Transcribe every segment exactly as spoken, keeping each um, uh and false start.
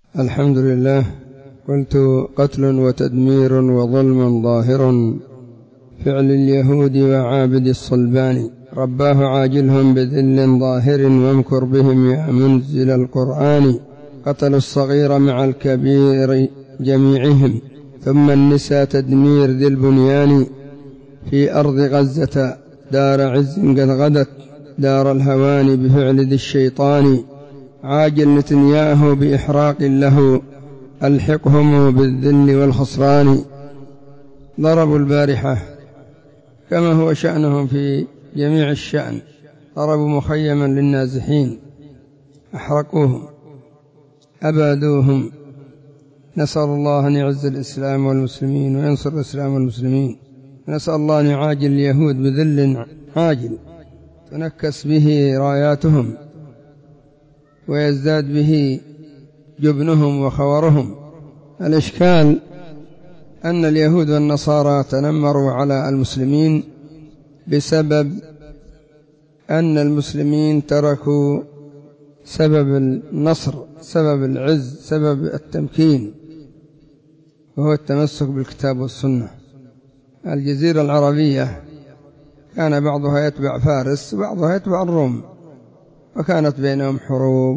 الحمد لله. قلت: قتل وتدمير وظلم ظاهر فعل اليهود وعابد الصلبان، رباه عاجلهم بذل ظاهر وامكر بهم يا منزل القرآن. قتلوا الصغير مع الكبير جميعهم، ثم النساء تدمير ذي البنيان. في أرض غزة دار عز قد غدت، دار الهوان بفعل ذي الشيطان. عاجل نتنياهو بإحراق له، ألحقهم بالذل والخسران. ضربوا البارحة كما هو شأنهم في جميع الشأن، ضربوا مخيما للنازحين، أحرقوهم، أبادوهم. نسأل الله أن يعز الإسلام والمسلمين وينصر الإسلام والمسلمين. نسأل الله أن يعاجل اليهود بذل عاجل تنكس به راياتهم ويزداد به جبنهم وخورهم. الإشكال أن اليهود والنصارى تنمروا على المسلمين بسبب أن المسلمين تركوا سبب النصر، سبب العز، سبب التمكين، وهو التمسك بالكتاب والسنة. الجزيرة العربية كان بعضها يتبع فارس وبعضها يتبع الروم، وكانت بينهم حروب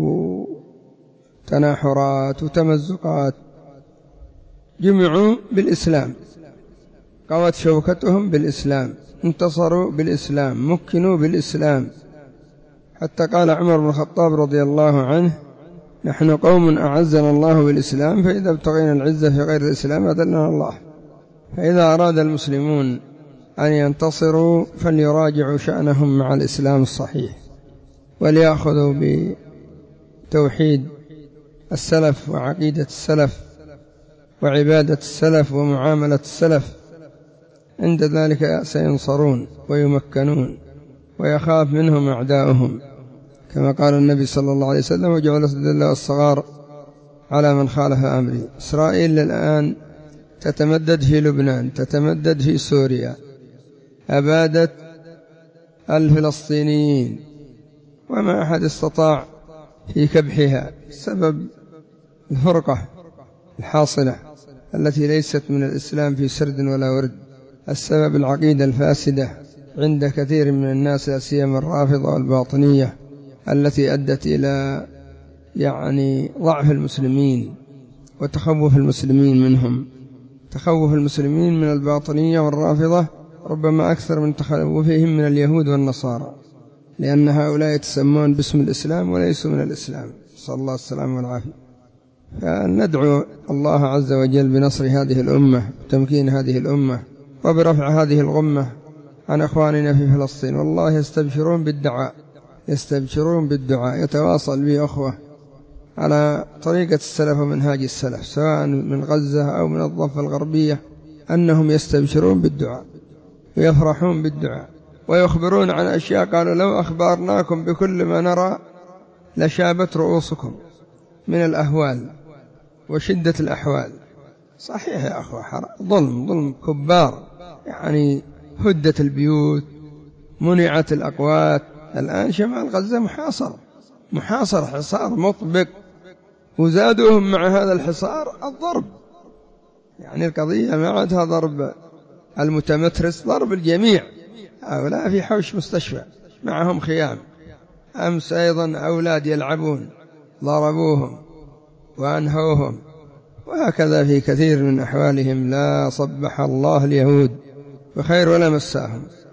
وتناحرات وتمزقات. جمعوا بالإسلام، قوت شوكتهم بالإسلام، انتصروا بالإسلام، مكنوا بالإسلام، حتى قال عمر بن الخطاب رضي الله عنه: نحن قوم أعزنا الله بالإسلام، فإذا ابتغينا العزة في غير الإسلام أذلنا الله. فإذا أراد المسلمون أن ينتصروا فليراجعوا شأنهم مع الإسلام الصحيح، وليأخذوا بتوحيد السلف وعقيدة السلف وعبادة السلف ومعاملة السلف. عند ذلك سينصرون ويمكنون ويخاف منهم أعداؤهم، كما قال النبي صلى الله عليه وسلم: وجعلت الذل والصغار على من خالف أمري. إسرائيل الآن تتمدد في لبنان، تتمدد في سوريا، أبادت الفلسطينيين، وما أحد استطاع في كبحها، سبب الفرقة الحاصلة التي ليست من الإسلام في سرد ولا ورد. السبب العقيدة الفاسدة عند كثير من الناس، لا سيما الرافضة والباطنية، التي أدت إلى يعني ضعف المسلمين وتخوف المسلمين منهم. تخوف المسلمين من الباطنية والرافضة ربما أكثر من تخوفهم من اليهود والنصارى، لأن هؤلاء يتسمون باسم الإسلام وليسوا من الإسلام، صلى الله السلام والعافية. فندعو الله عز وجل بنصر هذه الأمة، بتمكين هذه الأمة، وبرفع هذه الغمة عن أخواننا في فلسطين. والله يستبشرون بالدعاء، يستبشرون بالدعاء، يتواصل به أخوة على طريقة السلف ومنهاج السلف، سواء من غزة أو من الضفة الغربية، أنهم يستبشرون بالدعاء ويفرحون بالدعاء ويخبرون عن أشياء قالوا: لو أخبرناكم بكل ما نرى لشابت رؤوسكم من الأهوال وشدة الأحوال. صحيح يا أخوة، ظلم ظلم كبار، يعني هدت البيوت، منعت الأقوات. الآن شمال غزة محاصر، محاصر حصار مطبق، وزادوهم مع هذا الحصار الضرب. يعني القضية ما عادها ضرب المتمترس، ضرب الجميع. هؤلاء في حوش مستشفى معهم خيام. أمس أيضا أولاد يلعبون ضربوهم وأنهوهم، وهكذا في كثير من أحوالهم. لا صبح الله اليهود بخير ولا مساهم.